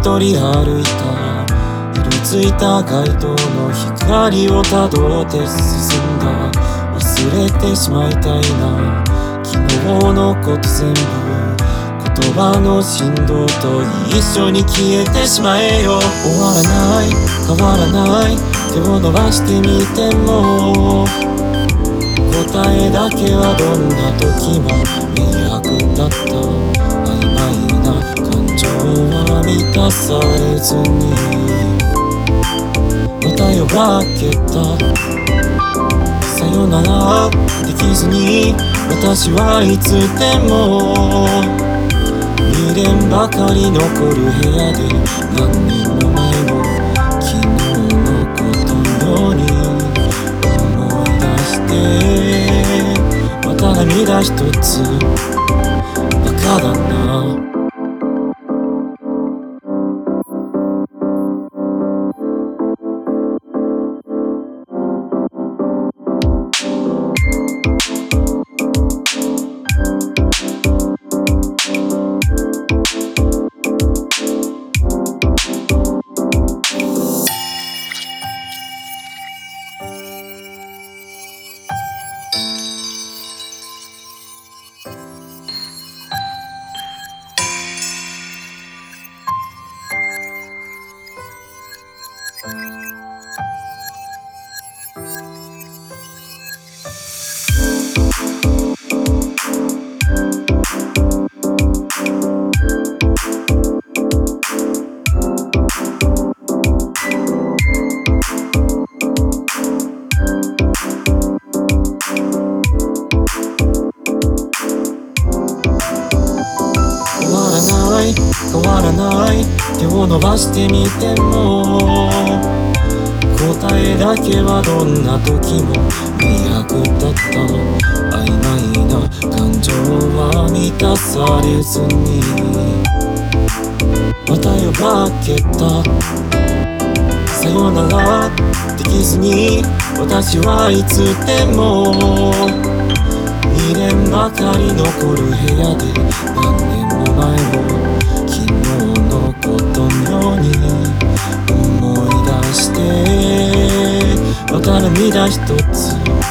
人歩いた。色ついた街灯の光をたどって進んだ。忘れてしまいたいな昨日のこと全部。言葉の振動と一緒に消えてしまえよ。終わらない変わらない手を伸ばしてみても答えだけはどんな時も明白だった。曖昧な感情は満たされずに答えを分けた。さよならできずに私はいつでも未練ばかり残る部屋で何年も前の昨日のことのように思い出してまた涙一つバカだな。変わらない手を伸ばしてみても答えだけはどんな時も明白だった。曖昧な感情は満たされずに答えを分けた。さよならできずに私はいつでも未練ばかり残る部屋で何年も前の昨日のことのように思い出してまた涙一つ